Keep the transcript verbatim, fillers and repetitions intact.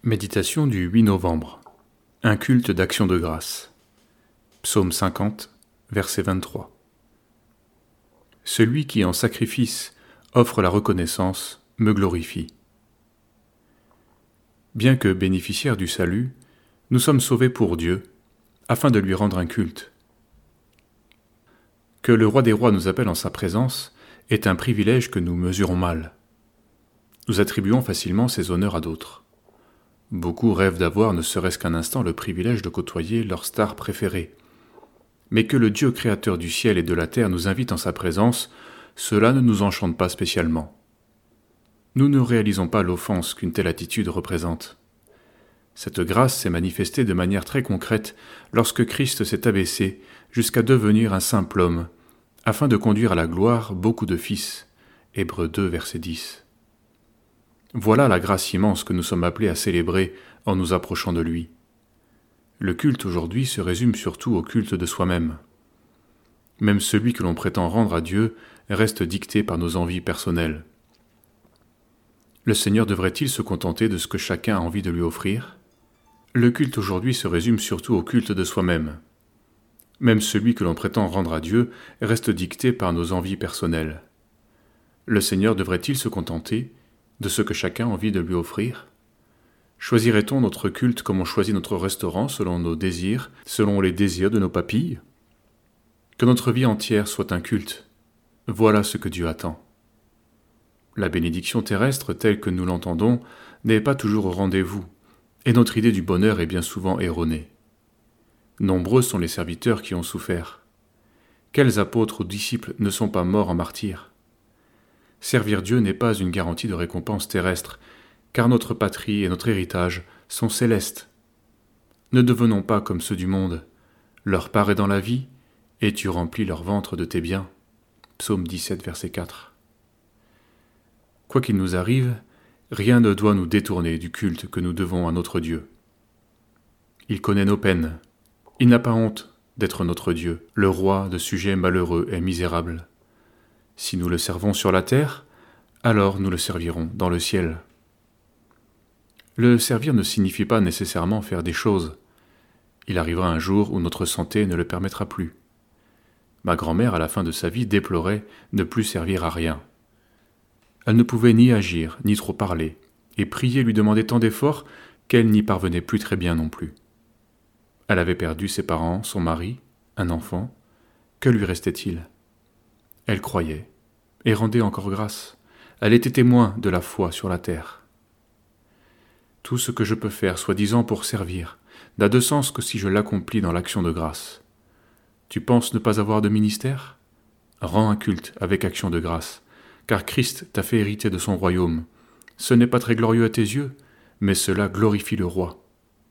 Méditation du huit novembre. Un culte d'action de grâce. Psaume cinquante, verset vingt-trois. Celui qui en sacrifice offre la reconnaissance me glorifie. Bien que bénéficiaires du salut, nous sommes sauvés pour Dieu, afin de lui rendre un culte. Que le roi des rois nous appelle en sa présence est un privilège que nous mesurons mal. Nous attribuons facilement ces honneurs à d'autres. Beaucoup rêvent d'avoir ne serait-ce qu'un instant le privilège de côtoyer leur star préférée. Mais que le Dieu créateur du ciel et de la terre nous invite en sa présence, cela ne nous enchante pas spécialement. Nous ne réalisons pas l'offense qu'une telle attitude représente. Cette grâce s'est manifestée de manière très concrète lorsque Christ s'est abaissé jusqu'à devenir un simple homme, afin de conduire à la gloire beaucoup de fils. Hébreux deux, verset dix. Voilà la grâce immense que nous sommes appelés à célébrer en nous approchant de lui. Le culte aujourd'hui se résume surtout au culte de soi-même. Même celui que l'on prétend rendre à Dieu reste dicté par nos envies personnelles. Le Seigneur devrait-il se contenter de ce que chacun a envie de lui offrir ? Le culte aujourd'hui se résume surtout au culte de soi-même. Même celui que l'on prétend rendre à Dieu reste dicté par nos envies personnelles. Le Seigneur devrait-il se contenter de ce que chacun a envie de lui offrir ? Choisirait-on notre culte comme on choisit notre restaurant selon nos désirs, selon les désirs de nos papilles ? Que notre vie entière soit un culte, voilà ce que Dieu attend. La bénédiction terrestre telle que nous l'entendons n'est pas toujours au rendez-vous, et notre idée du bonheur est bien souvent erronée. Nombreux sont les serviteurs qui ont souffert. Quels apôtres ou disciples ne sont pas morts en martyrs ? Servir Dieu n'est pas une garantie de récompense terrestre, car notre patrie et notre héritage sont célestes. Ne devenons pas comme ceux du monde. Leur part est dans la vie, et tu remplis leur ventre de tes biens. Psaume dix-sept, verset quatre. Quoi qu'il nous arrive, rien ne doit nous détourner du culte que nous devons à notre Dieu. Il connaît nos peines. Il n'a pas honte d'être notre Dieu, le roi de sujets malheureux et misérables. Si nous le servons sur la terre, alors nous le servirons dans le ciel. Le servir ne signifie pas nécessairement faire des choses. Il arrivera un jour où notre santé ne le permettra plus. Ma grand-mère, à la fin de sa vie, déplorait ne plus servir à rien. Elle ne pouvait ni agir, ni trop parler, et prier lui demandait tant d'efforts qu'elle n'y parvenait plus très bien non plus. Elle avait perdu ses parents, son mari, un enfant. Que lui restait-il ? Elle croyait, et rendait encore grâce. Elle était témoin de la foi sur la terre. Tout ce que je peux faire, soi-disant pour servir, n'a de sens que si je l'accomplis dans l'action de grâce. Tu penses ne pas avoir de ministère ? Rends un culte avec action de grâce, car Christ t'a fait hériter de son royaume. Ce n'est pas très glorieux à tes yeux, mais cela glorifie le roi.